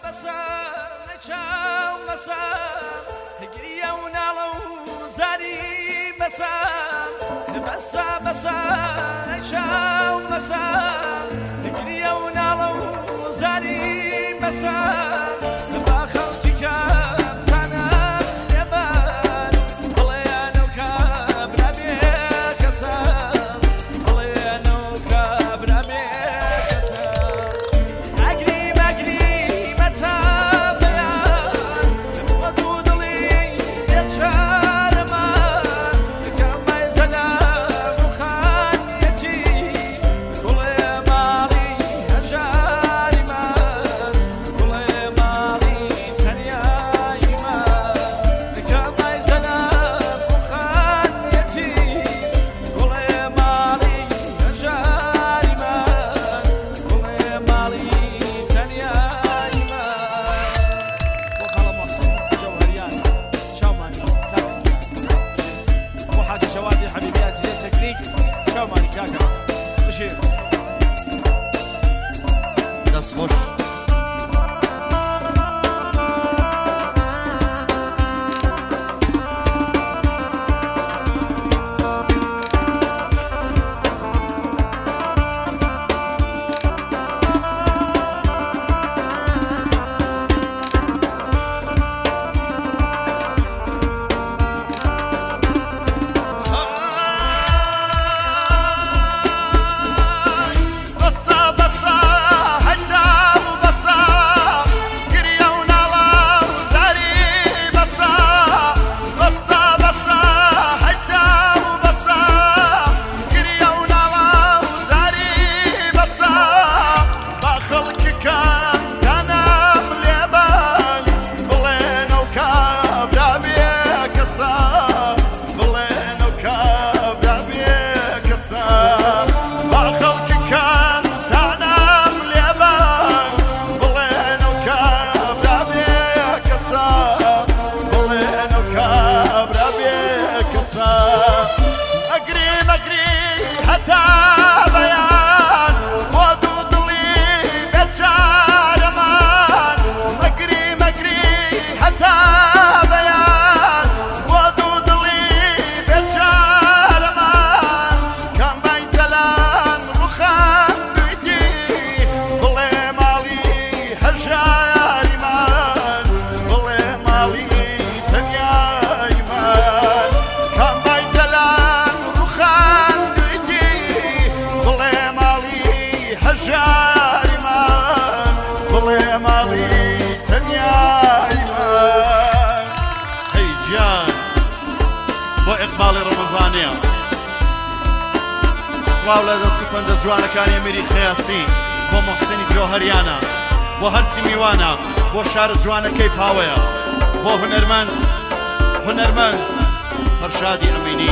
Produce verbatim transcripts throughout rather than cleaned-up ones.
سڵاو لە دەستوپەندە جوانەکانی ئەمیری خەیاسی بۆ موحسینی جۆهەریانە بۆ هەرچی میوانە بۆ شارە جوانەکەی پاوەیە بۆ هونەرمەند هونەرمەند فەرشادی ئەمینی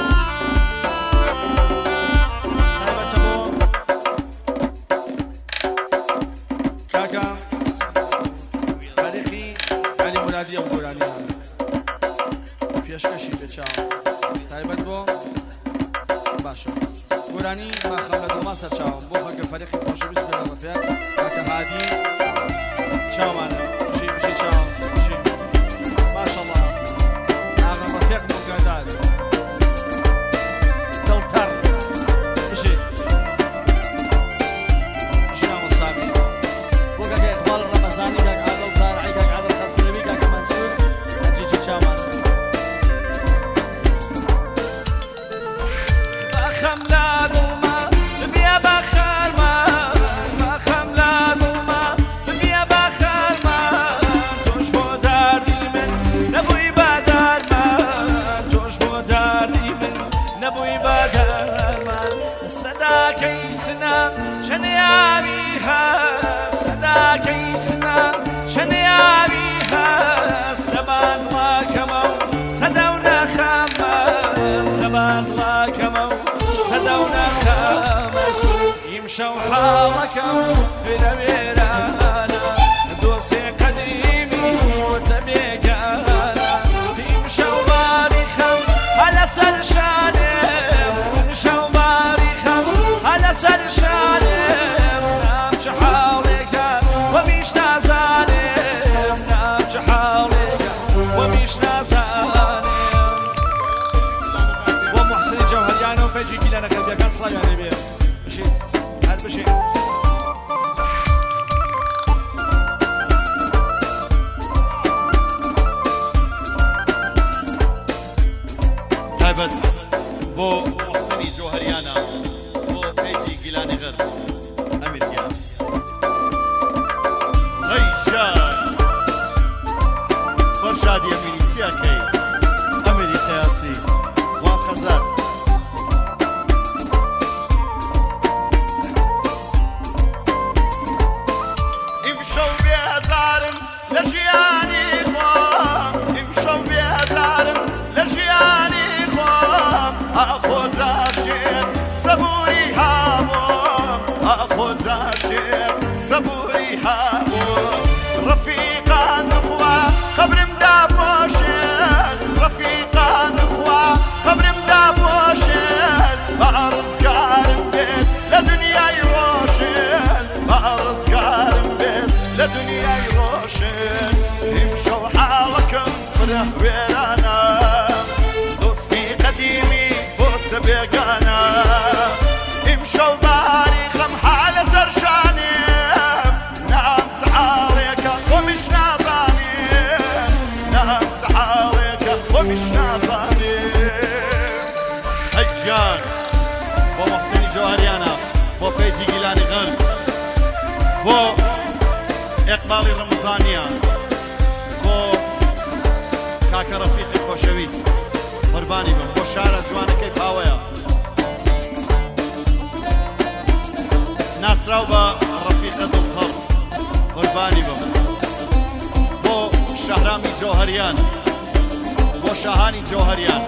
کاکە فەرێخی عەلی مورادی ئەو گۆرانیان پێشکەشی بێچاو تایبەت بۆ باشە گۆرانی ماخەم لە دڵما سەرچاوم بۆ خەکە فەرێخی خۆشەویست بێنە ڕەفیق کاکە هادی چاومانە بژی بژی چاوم بژی ماشەڵڵا ئاغا ڕەفیق مۆگادار دڵتەڕ بژی بژی ناوەسامی بۆ کاکە ئیقباڵ ڕەمەزانی کاکە عادڵ زارعی کاکە عادڵ خەسلەوی کاکە مەنسوور هەجیجی چاومانە بەخەم لا دڵما ببیە بە خەرمان بەخەم لا دڵما ببیە بە خەرمان تۆش بۆ داردی من نەبووی بە دارمان تۆش بۆ داردی من نەبووی بە دارمان سەداکەی سنە چەنیاوی هەست سەداکەی سنە چەنیاوی هەست لەبان ڵاکەمە و سەدە و نەخەمەست لەبان ڵاکەمە و سەدە و نەخەمەست ئیمشەو حاڵەکەم فرە وێرانە دۆسێ قەدیمی وتە بێگانە ئیمشەو باریخەم هە لەسەر شانێم ئیمشەو باریخەم هە لەسەر شانێم نام چ حاڵێکە وە بیش نازانێ مەسڵای وێنێ بێ بشیت هەر بشین تایبەت بۆ محسنی جۆهەریانە بۆ پێیجی گیلانی غەر ئەمیرگیان غەیشان خۆشادی ئەمینی چیاکەی ئەمیری قیاسی وا خەزات ئیمشەو بێهەزارم لە ژیانی خۆم ئیمشەو بێهەزارم لە ژیانی خۆم ئاخۆجا شێر سەبووری هابووم ئاخۆجا شێر سەبووری هابووم ڕەفیقان دخوا قەبرم داپۆشێن ڕەفیقان دخوا قەبرم داپۆشێن بە ڕزگارم بێت لە دنیای ڕۆشن بە ڕزگارم بێت لە دنیای ڕۆشن ئیمشەو حاڵەکەم فرە وێرانە دۆستی قەدیمی بۆ سە بێگانە ئیمشەو باری غەم حالە سەرشانێم نام چ حاڵێکە خۆمیش نازانێم نام چ حاڵێکە خۆمیش نازانێم ئەی گیان بۆ محسنی جۆهەریانە بۆ پەیجی گیلانی غەر بۆ ئێقباڵی ڕەمەزانیە بۆ کاکە ڕەفیقی خۆشەویست قوربانی بم بۆ شارە جوانەکەی پاوەیە ناسراو بە ڕەفیقە دڵتەڕ قوربانی بم بۆ شەهرامی جۆهەریان بۆ شاهانی جۆهەریان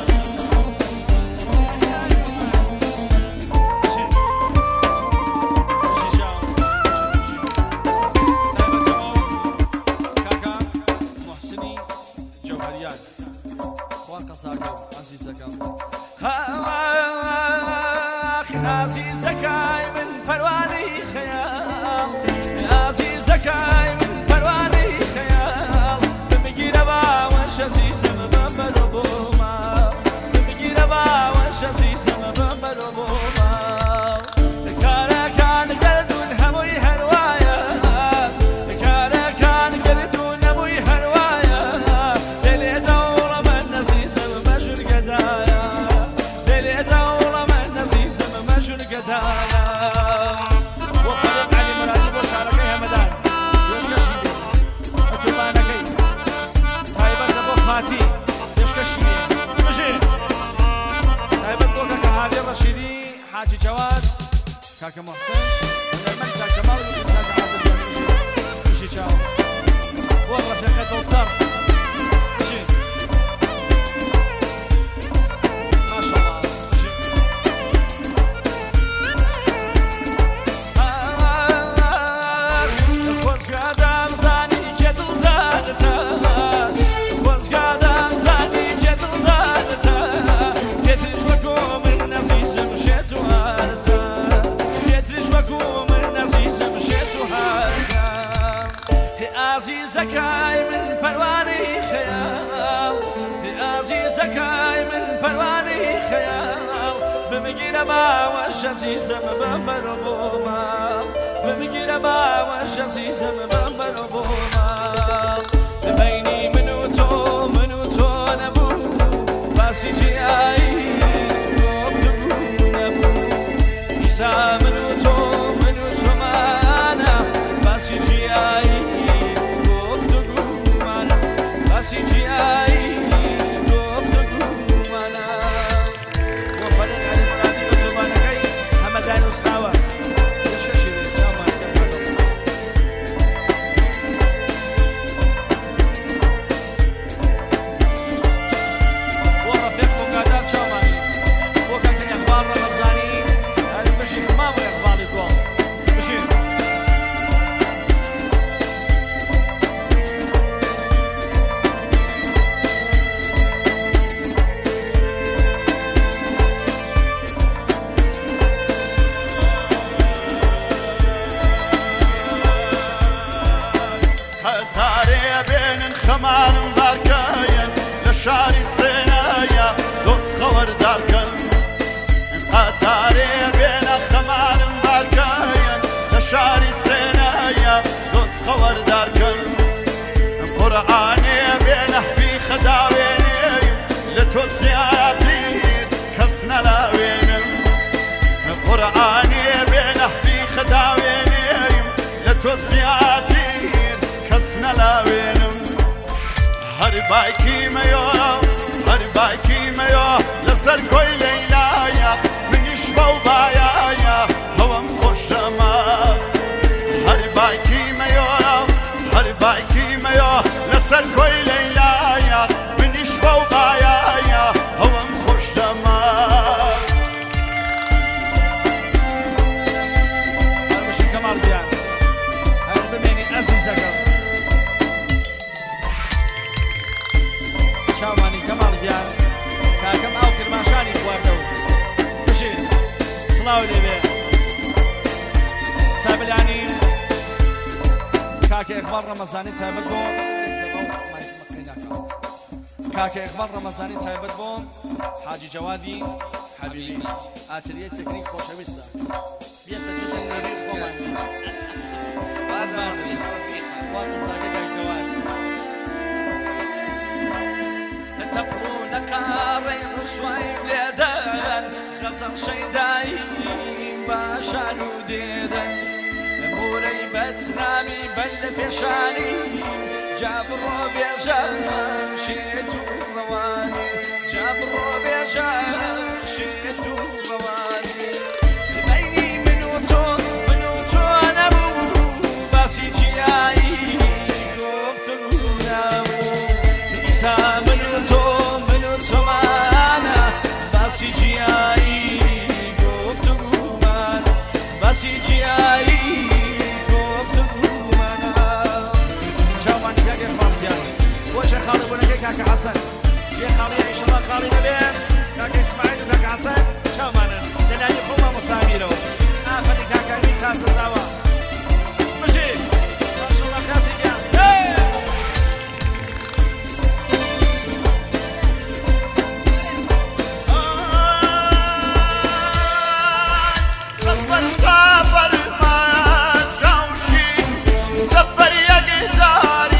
عزيزكاي من پرواني خيال عزيزكاي من پرواني خيال بمگیر با وش عزیزم ببرو بوما بمگیر با وش عزیزم ببرو بوما کارا کان گردون هموی هروایا کارا کان گردون هموی هروایا دل دور من عزیزم مجور گدایا دل دور من عزیزم مجور گدایا وخرب علي مرادي بوش عرقي همدان يوش كشيدي اتوبانكي تايبت ابو فاتي يوش كشيدي مشي تايبت بوكا كهادي الرشيدي حاجي جواز كاكا محسن ونرمن كاكا مالي كاكا عبد مشي مشي شاو والله في قد الطرف مشي ما شاء الله مشي خوز قدم زنی که دل دادتا خوز قدم زنی که دل دادتا گترش وکو من عزیزم شتو هرتا گترش وکو من عزیزم شتو هرتا عزیزکای من پروانه خیال عزیزکای من پروانه خیال بمگیر با وش عزیزم ببرو بوما بمگیر با وش عزیزم ببرو بوما ببینی منو تو منو تو نبو باسی جیایی گفتگو نبو ایسا منو تو منو تو مانا باسی جیایی گفتگو مانا باسی جیایی گفتگو مانا وفرق علي مرادي وتوبانكي همدان وساوة يشكشي شاما ورفيق مقادات شاماني وكان كان اخبار رمضاني هذا بشي ما هو اخبار الكون بشي خمانم باركاين لشاري السينايا دوس خور داركن قداري هەر باکیمەیە هەر باکیمەیە لەسەر کۆی لەیلایە منیش بەو بایایە هەوەم خۆش دەما هەر باکیمەیە هەر باکیمەیە لەسەر کۆی لەیلایە منیش بەو بایایە هەوەم خۆش دەما هەرمشی کەماڵ گیان هەر بمێنی ئەزیزەکەم چاوانی کەماڵ گیان کاکەم ئاو کرماشانی خواردەوە بژین سڵاو لێبێ چابلانی کاکە ئەقبال ڕەمەزانی تایبەت بۆ کاکە ئەقبال ڕەمەزانی تایبەت بۆ حاجی جەوادی حەبیبی ئاتلیە تەکنیک خۆشەویستە بیەستە جوزە نەبی خۆمان واتە ساگە دای جەواد تەپڵونە قاڕەی ڕسوای لێدەن غەزەڵ شەیدایی باشان و دێدەن مورەی بەچنامی بەل لە پێشانی جا بڕۆ بێژان شێت و ڕەوانی جا بڕۆ بێژان شێت و ڕەوانی بینی من و تۆ من و تۆ نەبوو باسی جیایی گفتگو نەبوو ئیسا من و تۆ من و تۆمانە باسی جیایی گفتگومانە باسی جیایی وش خالي ولا كيك كاك حسن يا خالي ان شاء الله خالي نبيل كاك اسماعيل وكاك حسن شو معنا دلالي خوما مساميرو افدي كاك مين خاص زاوا ماشي ما شاء الله خاسي يا سفر سفر ما تشوشي سفر يا قداري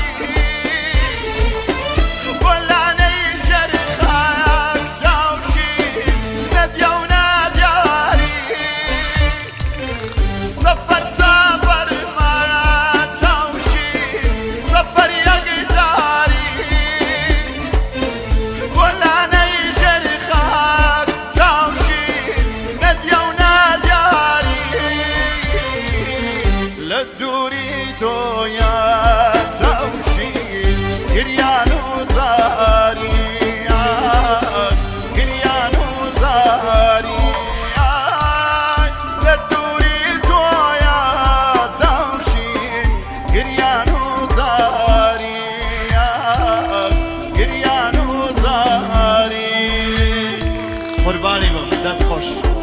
قربانی بم دست خوش